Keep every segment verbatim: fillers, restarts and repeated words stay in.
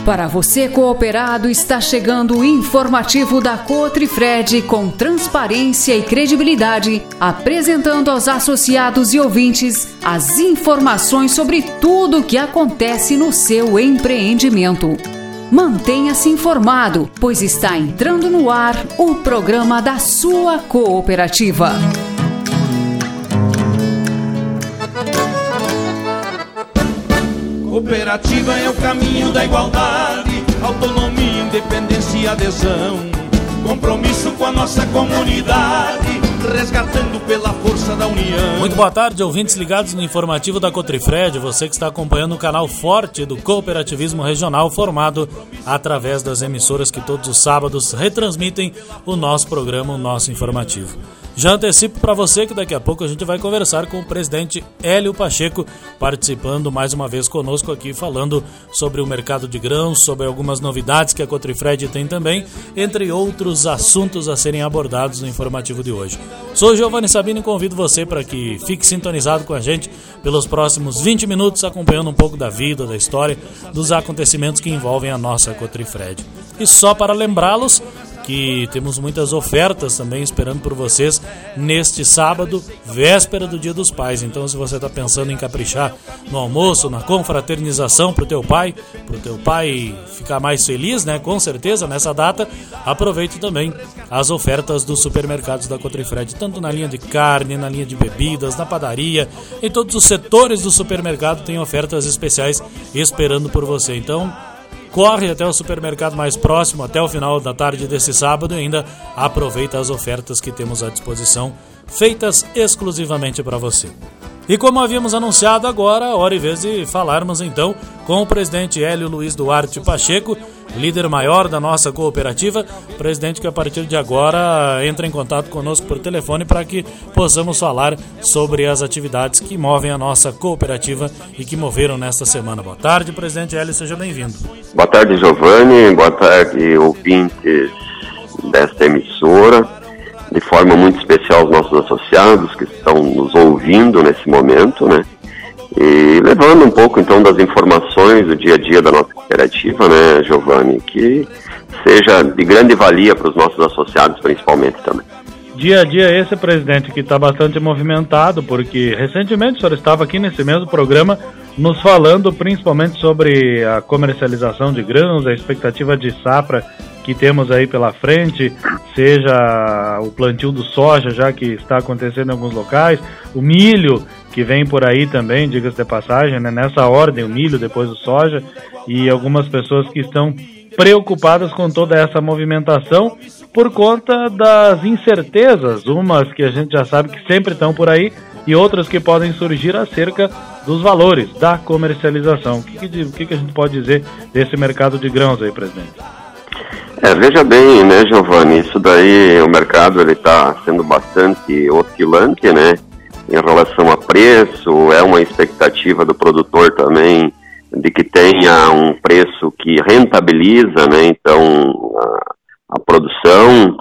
Para você cooperado, está chegando o informativo da Cotrifred com transparência e credibilidade, apresentando aos associados e ouvintes as informações sobre tudo o que acontece no seu empreendimento. Mantenha-se informado, pois está entrando no ar o programa da sua cooperativa. Cooperativa é o caminho da igualdade, autonomia, independência e adesão. Compromisso com a nossa comunidade, resgatando pela força da união. Muito boa tarde, ouvintes ligados no informativo da Cotrifred. Você que está acompanhando o canal forte do cooperativismo regional, formado através das emissoras que todos os sábados retransmitem o nosso programa, o nosso informativo. Já antecipo para você que daqui a pouco a gente vai conversar com o presidente Hélio Pacheco, participando mais uma vez conosco aqui, falando sobre o mercado de grãos, sobre algumas novidades que a Cotrifred tem também, entre outros assuntos a serem abordados no informativo de hoje. Sou Giovanni Sabino e convido você para que fique sintonizado com a gente pelos próximos vinte minutos, acompanhando um pouco da vida, da história, dos acontecimentos que envolvem a nossa Cotrifred. E só para lembrá-los que temos muitas ofertas também esperando por vocês neste sábado, véspera do Dia dos Pais. Então, se você está pensando em caprichar no almoço, na confraternização para o teu pai, para o teu pai ficar mais feliz, né? Com certeza, nessa data, aproveite também as ofertas dos supermercados da Cotrifred, tanto na linha de carne, na linha de bebidas, na padaria, em todos os setores do supermercado tem ofertas especiais esperando por você. Então, corre até o supermercado mais próximo até o final da tarde desse sábado e ainda aproveita as ofertas que temos à disposição, feitas exclusivamente para você. E como havíamos anunciado agora, hora e vez de falarmos então com o presidente Hélio Luiz Duarte Pacheco, líder maior da nossa cooperativa, presidente que a partir de agora entra em contato conosco por telefone para que possamos falar sobre as atividades que movem a nossa cooperativa e que moveram nesta semana. Boa tarde, presidente Hélio, seja bem-vindo. Boa tarde, Giovanni, boa tarde, ouvintes desta emissora. De forma muito especial os nossos associados que estão nos ouvindo nesse momento, né? E levando um pouco então das informações do dia a dia da nossa cooperativa, né, Giovanni, que seja de grande valia para os nossos associados principalmente também. Dia a dia esse, presidente, que está bastante movimentado, porque recentemente o senhor estava aqui nesse mesmo programa nos falando principalmente sobre a comercialização de grãos, a expectativa de safra que temos aí pela frente, seja o plantio do soja já que está acontecendo em alguns locais, o milho que vem por aí também, diga-se de passagem, né? Nessa ordem, o milho, depois o soja, e algumas pessoas que estão preocupadas com toda essa movimentação por conta das incertezas, umas que a gente já sabe que sempre estão por aí e outras que podem surgir acerca dos valores da comercialização. O que, que, o que a gente pode dizer desse mercado de grãos aí, presidente? É, veja bem, né, Giovanni, isso daí, o mercado ele está sendo bastante oscilante, né, em relação a preço, é uma expectativa do produtor também de que tenha um preço que rentabiliza, né, então, a, a produção,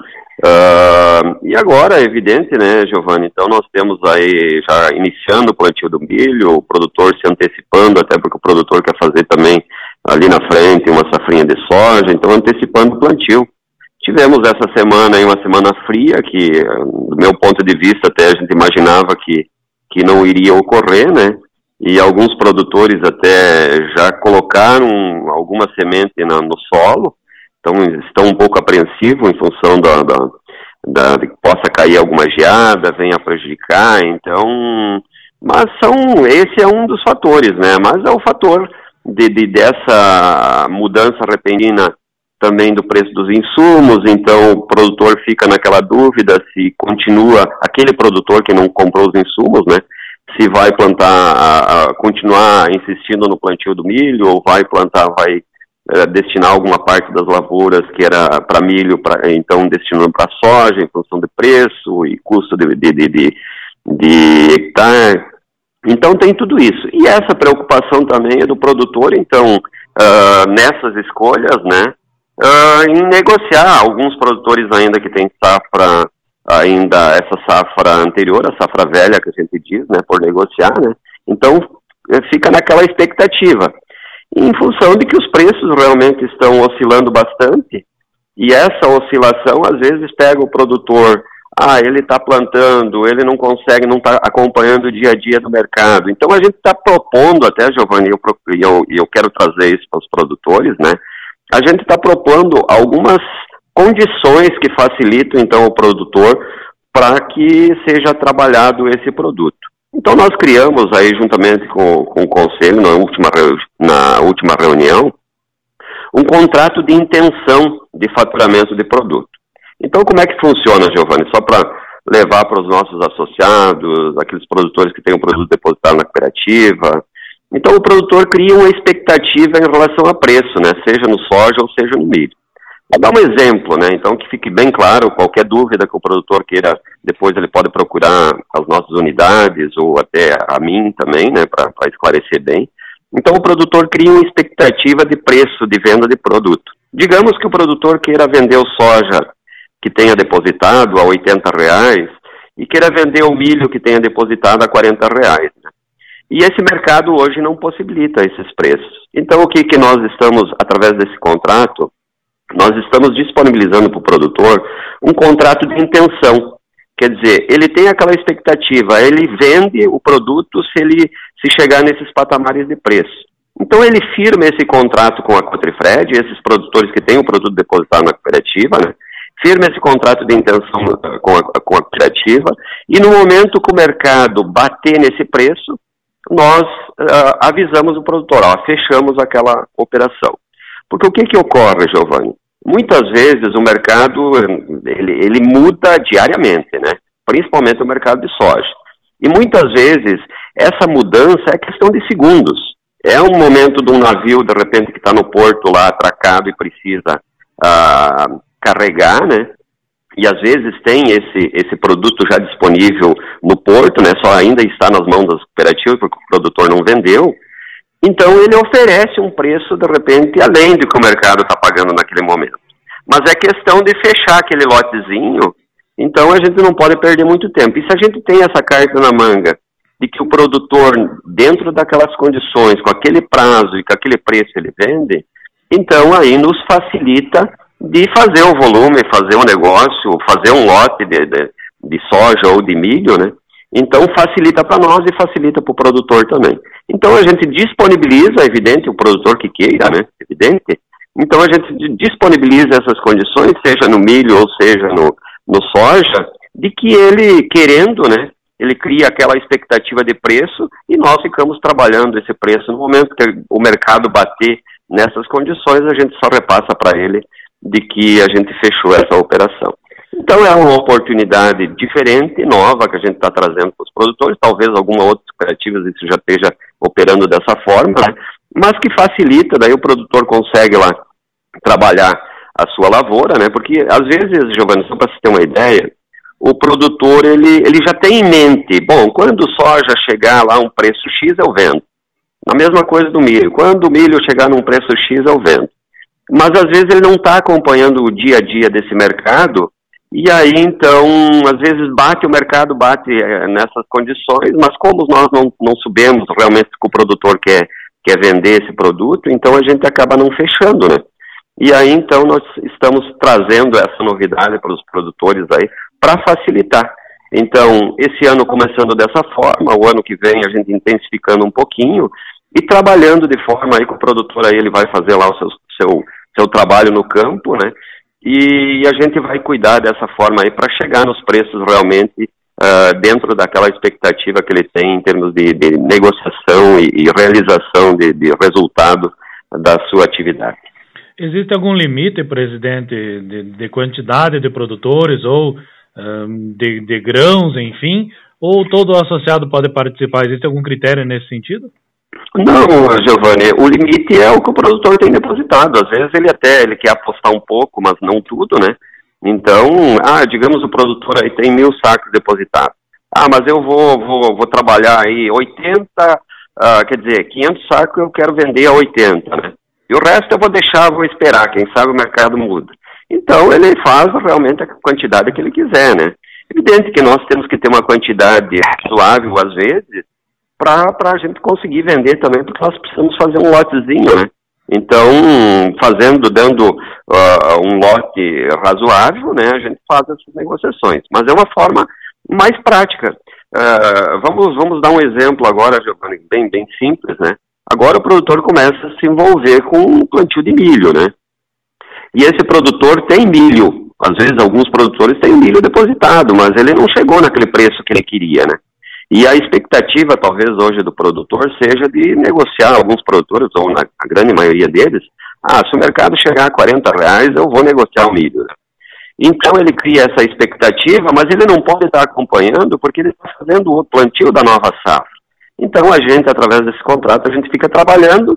uh, e agora é evidente, né, Giovanni, então nós temos aí já iniciando o plantio do milho, o produtor se antecipando, até porque o produtor quer fazer também ali na frente uma safrinha de soja, então antecipando o plantio. Tivemos essa semana aí uma semana fria, que do meu ponto de vista até a gente imaginava que, que não iria ocorrer, né, e alguns produtores até já colocaram alguma semente na, no solo, então estão um pouco apreensivos em função da, da, da, de que possa cair alguma geada, venha prejudicar, então, mas são, esse é um dos fatores, né, mas é o fator De, de, dessa mudança repentina também do preço dos insumos, então o produtor fica naquela dúvida se continua, aquele produtor que não comprou os insumos, né, se vai plantar, a, a continuar insistindo no plantio do milho, ou vai plantar, vai é, destinar alguma parte das lavouras que era para milho, pra, então destinando para soja, em função de preço e custo de, de, de, de, de hectare. Então tem tudo isso. E essa preocupação também é do produtor, então, uh, nessas escolhas, né, uh, em negociar. Alguns produtores ainda que têm safra, ainda essa safra anterior, a safra velha que a gente diz, né, por negociar, né, então fica naquela expectativa. em função de que os preços realmente estão oscilando bastante, e essa oscilação às vezes pega o produtor, ah, ele está plantando, ele não consegue, não está acompanhando o dia a dia do mercado. Então a gente está propondo até, Giovanni, e eu, eu, eu quero trazer isso para os produtores, né? A gente está propondo algumas condições que facilitam então o produtor para que seja trabalhado esse produto. Então nós criamos aí juntamente com, com o Conselho, na última, na última reunião, um contrato de intenção de faturamento de produto. Então como é que funciona, Giovanni? Só para levar para os nossos associados, aqueles produtores que têm um produto depositado na cooperativa. Então o produtor cria uma expectativa em relação a preço, né? Seja no soja ou seja no milho. Vou dar um exemplo, né? Então que fique bem claro, qualquer dúvida que o produtor queira, depois ele pode procurar as nossas unidades ou até a mim também, né? Para esclarecer bem. Então o produtor cria uma expectativa de preço de venda de produto. Digamos que o produtor queira vender o soja que tenha depositado a oitenta reais e queira vender o milho que tenha depositado a quarenta reais, né? E esse mercado hoje não possibilita esses preços. Então o que, que nós estamos, através desse contrato, nós estamos disponibilizando para o produtor um contrato de intenção. Quer dizer, ele tem aquela expectativa, ele vende o produto se ele se chegar nesses patamares de preço. Então ele firma esse contrato com a Cotrifred, esses produtores que têm o produto depositado na cooperativa, né? Firma esse contrato de intenção com a, com a cooperativa, e no momento que o mercado bater nesse preço, nós uh, avisamos o produtor, ó, fechamos aquela operação. Porque o que que ocorre, Giovanni? Muitas vezes o mercado, ele, ele muda diariamente, né? Principalmente o mercado de soja. E muitas vezes essa mudança é questão de segundos. É um momento de um navio, de repente, que está no porto lá, atracado e precisa uh, carregar, né? E às vezes tem esse, esse produto já disponível no porto, né? Só ainda está nas mãos das cooperativas porque o produtor não vendeu. Então ele oferece um preço, de repente, além do que o mercado está pagando naquele momento. Mas é questão de fechar aquele lotezinho, então a gente não pode perder muito tempo. E se a gente tem essa carta na manga de que o produtor, dentro daquelas condições, com aquele prazo e com aquele preço ele vende, então aí nos facilita de fazer o volume, fazer um negócio, fazer um lote de, de, de soja ou de milho, né? Então facilita para nós e facilita para o produtor também. Então a gente disponibiliza, evidente, o produtor que queira, né? Evidente. Então a gente disponibiliza essas condições, seja no milho ou seja no, no soja, de que ele, querendo, né? Ele cria aquela expectativa de preço e nós ficamos trabalhando esse preço. No momento que o mercado bater nessas condições, a gente só repassa para ele de que a gente fechou essa operação. Então é uma oportunidade diferente, nova, que a gente está trazendo para os produtores. Talvez alguma outra cooperativa isso já esteja operando dessa forma, né? Mas que facilita, daí o produtor consegue lá trabalhar a sua lavoura, né? Porque às vezes, Giovanni, só para você ter uma ideia, o produtor ele, ele já tem em mente, bom, quando o soja chegar lá a um preço X eu vendo. A mesma coisa do milho, quando o milho chegar num preço X eu vendo. Mas às vezes ele não está acompanhando o dia a dia desse mercado, e aí então, às vezes bate o mercado, bate é, nessas condições, mas como nós não, não sabemos realmente que o produtor quer, quer vender esse produto, então a gente acaba não fechando, né? E aí então nós estamos trazendo essa novidade para os produtores aí, para facilitar. Então, esse ano começando dessa forma, o ano que vem a gente intensificando um pouquinho, e trabalhando de forma aí que o produtor aí ele vai fazer lá o seu, seu, seu trabalho no campo, né? E a gente vai cuidar dessa forma aí para chegar nos preços realmente uh, dentro daquela expectativa que ele tem em termos de, de negociação e, e realização de, de resultado da sua atividade. Existe algum limite, presidente, de, de quantidade de produtores ou um, de, de grãos, enfim, ou todo associado pode participar? Existe algum critério nesse sentido? Não, Giovanni, o limite é o que o produtor tem depositado. Às vezes ele até ele quer apostar um pouco, mas não tudo, né? Então, ah, digamos o produtor aí tem mil sacos depositados. Ah, mas eu vou, vou, vou trabalhar aí oitenta, ah, quer dizer, quinhentos sacos eu quero vender a oitenta, né? E o resto eu vou deixar, vou esperar, quem sabe o mercado muda. Então ele faz realmente a quantidade que ele quiser, né? Evidente que nós temos que ter uma quantidade razoável, às vezes, para a gente conseguir vender também, porque nós precisamos fazer um lotezinho, né? Então, fazendo, dando uh, um lote razoável, né, a gente faz essas negociações. Mas é uma forma mais prática. Uh, vamos, vamos dar um exemplo agora, Giovanni, bem, bem simples, né? Agora o produtor começa a se envolver com um plantio de milho, né? E esse produtor tem milho. Às vezes alguns produtores têm milho depositado, mas ele não chegou naquele preço que ele queria, né? E a expectativa, talvez, hoje do produtor seja de negociar, alguns produtores, ou na a grande maioria deles, ah, se o mercado chegar a quarenta reais, eu vou negociar o milho. Então ele cria essa expectativa, mas ele não pode estar acompanhando porque ele está fazendo o plantio da nova safra. Então a gente, através desse contrato, a gente fica trabalhando,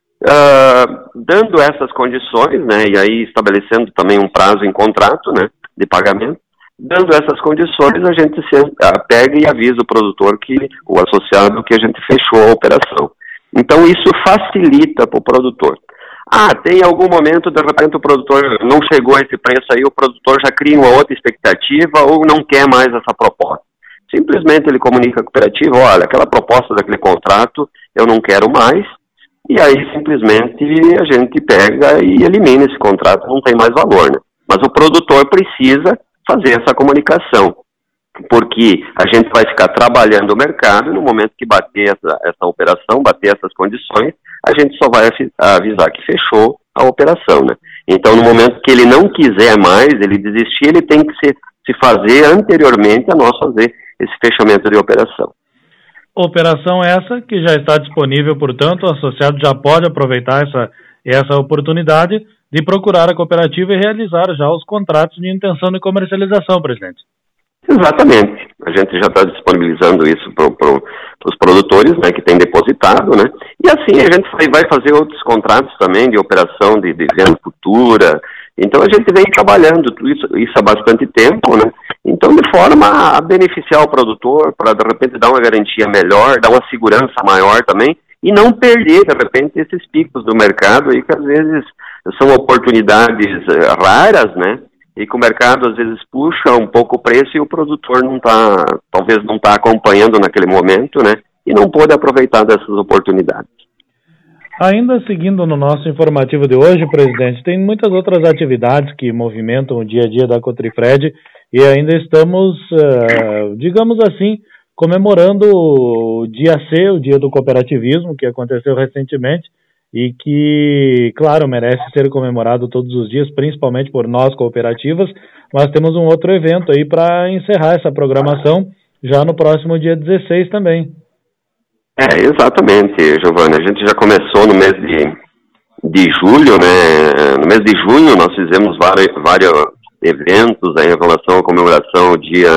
uh, dando essas condições, né, e aí estabelecendo também um prazo em contrato, né, de pagamento. Dando essas condições, a gente se, a, pega e avisa o produtor, que o associado, que a gente fechou a operação. Então isso facilita para o produtor. Ah, tem algum momento, de repente o produtor não chegou a esse preço aí, o produtor já cria uma outra expectativa ou não quer mais essa proposta. Simplesmente ele comunica à cooperativa, olha, aquela proposta daquele contrato eu não quero mais, e aí simplesmente a gente pega e elimina esse contrato, não tem mais valor, né? Mas o produtor precisa fazer essa comunicação, porque a gente vai ficar trabalhando o mercado e no momento que bater essa, essa operação, bater essas condições, a gente só vai avisar que fechou a operação, né? Então, no momento que ele não quiser mais, ele desistir, ele tem que se, se fazer anteriormente a nós fazer esse fechamento de operação. Operação essa que já está disponível, portanto, o associado já pode aproveitar essa, essa oportunidade de procurar a cooperativa e realizar já os contratos de intenção de comercialização, presidente. Exatamente. A gente já está disponibilizando isso para pro, os produtores, né, que têm depositado, né? E assim a gente vai fazer outros contratos também de operação de, de venda futura. Então a gente vem trabalhando isso, isso há bastante tempo, né? Então de forma a beneficiar o produtor, para de repente dar uma garantia melhor, dar uma segurança maior também, e não perder de repente esses picos do mercado aí que às vezes são oportunidades uh, raras, né? E que o mercado às vezes puxa um pouco o preço e o produtor não está, talvez não está acompanhando naquele momento, né? E não pôde aproveitar dessas oportunidades. Ainda seguindo no nosso informativo de hoje, presidente, tem muitas outras atividades que movimentam o dia a dia da Cotrifred e ainda estamos, uh, digamos assim, comemorando o dia C, o Dia do Cooperativismo, que aconteceu recentemente, e que, claro, merece ser comemorado todos os dias, principalmente por nós cooperativas, mas temos um outro evento aí para encerrar essa programação já no próximo dia dezesseis também. É, exatamente, Giovanni, a gente já começou no mês de, de julho, né, no mês de junho nós fizemos vários, vários eventos aí em relação à comemoração ao dia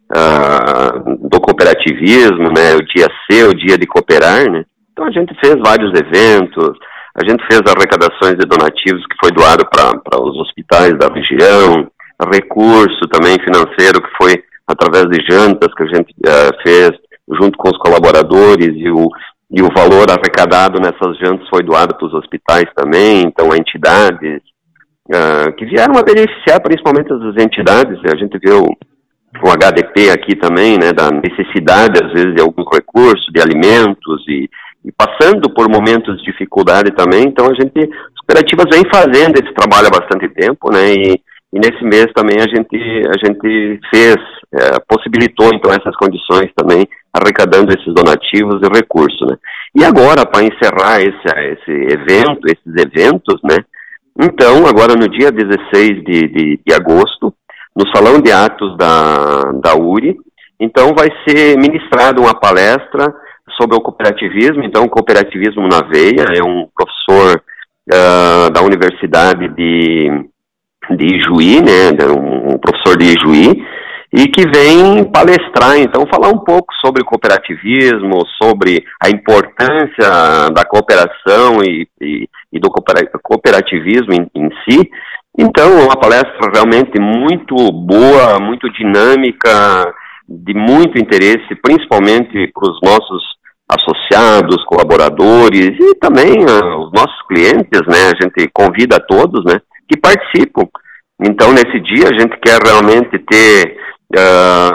uh, do cooperativismo, né, o dia C, o dia de cooperar, né. Então a gente fez vários eventos, a gente fez arrecadações de donativos que foi doado para os hospitais da região, recurso também financeiro que foi através de jantas que a gente uh, fez junto com os colaboradores e o, e o valor arrecadado nessas jantas foi doado para os hospitais também, então entidades uh, que vieram a beneficiar principalmente as entidades, a gente viu o H D P aqui também, né, da necessidade às vezes de algum recurso, de alimentos e E passando por momentos de dificuldade também, então a gente, as cooperativas vêm fazendo esse trabalho há bastante tempo, né, e, e nesse mês também a gente, a gente fez, é, possibilitou então essas condições também, arrecadando esses donativos e recursos, né. E agora, para encerrar esse, esse evento, esses eventos, né, então agora no dia dezesseis de, de, de agosto, no Salão de Atos da, da U R I, então vai ser ministrada uma palestra sobre o cooperativismo, então o Cooperativismo na Veia, é um professor uh, da Universidade de, de Ijuí, né, um, um professor de Ijuí, e que vem palestrar, então, falar um pouco sobre o cooperativismo, sobre a importância da cooperação e, e, e do cooperativismo em, em si. Então, é uma palestra realmente muito boa, muito dinâmica, de muito interesse, principalmente para os nossos associados, colaboradores e também uh, os nossos clientes, né, a gente convida a todos, né, que participam. Então, nesse dia, a gente quer realmente ter uh,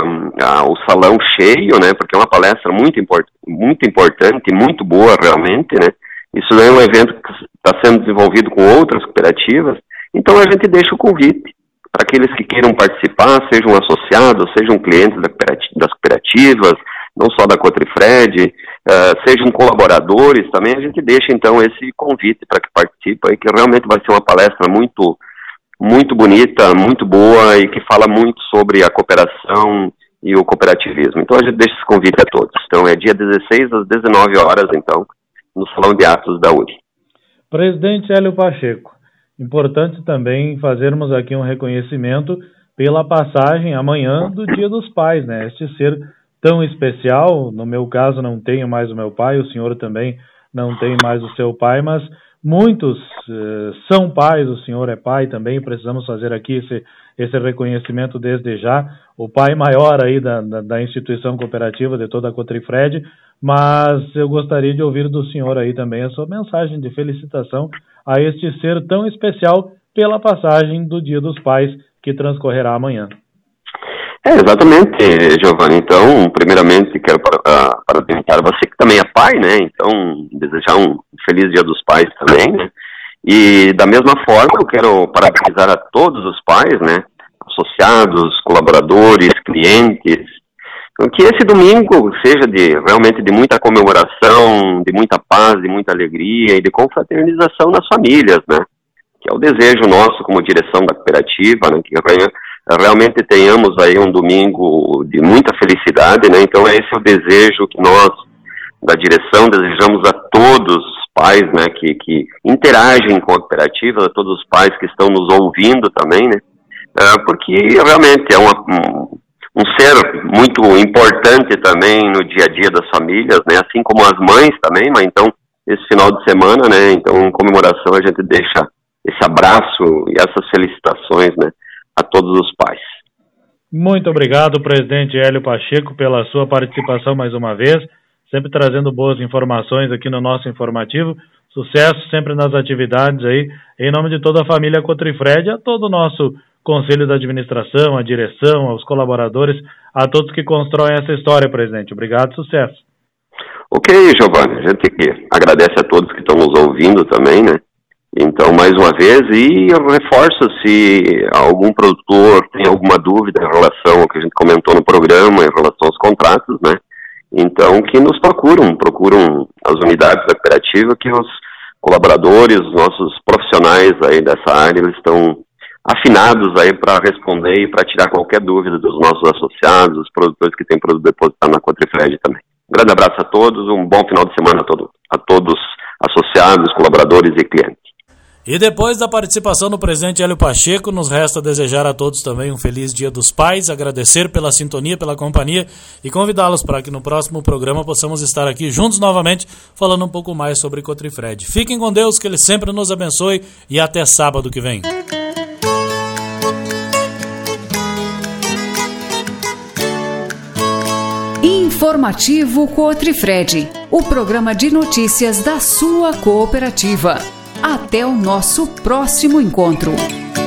ah, o salão cheio, né, porque é uma palestra muito, import, muito importante, muito boa realmente, né, isso é um evento que está sendo desenvolvido com outras cooperativas, então a gente deixa o convite para aqueles que queiram participar, sejam associados, sejam clientes das cooperativas, não só da Cotrifred, uh, sejam colaboradores também, a gente deixa então esse convite para que participem, que realmente vai ser uma palestra muito, muito bonita, muito boa e que fala muito sobre a cooperação e o cooperativismo. Então a gente deixa esse convite a todos. Então é dia dezesseis às dezenove horas, então, no Salão de Atos da U R I. Presidente Hélio Pacheco, importante também fazermos aqui um reconhecimento pela passagem amanhã do Dia dos Pais, né? Este ser tão especial, no meu caso não tenho mais o meu pai, o senhor também não tem mais o seu pai, mas muitos uh, são pais, o senhor é pai também, precisamos fazer aqui esse, esse reconhecimento desde já, o pai maior aí da, da, da instituição cooperativa de toda a Cotrifred, mas eu gostaria de ouvir do senhor aí também a sua mensagem de felicitação a este ser tão especial pela passagem do Dia dos Pais que transcorrerá amanhã. É, exatamente, Giovanni. Então, primeiramente, quero parabenizar você que também é pai, né? Então, desejar um feliz Dia dos Pais também, né? E, da mesma forma, eu quero parabenizar a todos os pais, né? Associados, colaboradores, clientes. Então, que esse domingo seja de, realmente de muita comemoração, de muita paz, de muita alegria e de confraternização nas famílias, né? Que é o desejo nosso como direção da cooperativa, né? Que realmente tenhamos aí um domingo de muita felicidade, né? Então esse é o desejo que nós, da direção, desejamos a todos os pais, né, que, que interagem com a cooperativa, a todos os pais que estão nos ouvindo também, né? Uh, porque realmente é uma, um, um ser muito importante também no dia a dia das famílias, né? Assim como as mães também, mas então esse final de semana, né? Então em comemoração a gente deixa esse abraço e essas felicitações, né, a todos os pais. Muito obrigado, presidente Hélio Pacheco, pela sua participação mais uma vez, sempre trazendo boas informações aqui no nosso informativo. Sucesso sempre nas atividades aí, em nome de toda a família Cotrifred, a todo o nosso conselho da administração, a direção, aos colaboradores, a todos que constroem essa história, presidente. Obrigado, sucesso. Ok, Giovanni, a gente agradece a todos que estão nos ouvindo também, né? Então, mais uma vez, e eu reforço se algum produtor tem alguma dúvida em relação ao que a gente comentou no programa, em relação aos contratos, né? Então, que nos procuram, procuram as unidades da cooperativa, que os colaboradores, os nossos profissionais aí dessa área, eles estão afinados aí para responder e para tirar qualquer dúvida dos nossos associados, os produtores que têm produto depositado na Cotrifred também. Um grande abraço a todos, um bom final de semana a, todo, a todos associados, colaboradores e clientes. E depois da participação do presidente Hélio Pacheco, nos resta desejar a todos também um feliz Dia dos Pais, agradecer pela sintonia, pela companhia e convidá-los para que no próximo programa possamos estar aqui juntos novamente falando um pouco mais sobre Cotrifred. Fiquem com Deus, que Ele sempre nos abençoe e até sábado que vem. Informativo Cotrifred, o programa de notícias da sua cooperativa. Até o nosso próximo encontro.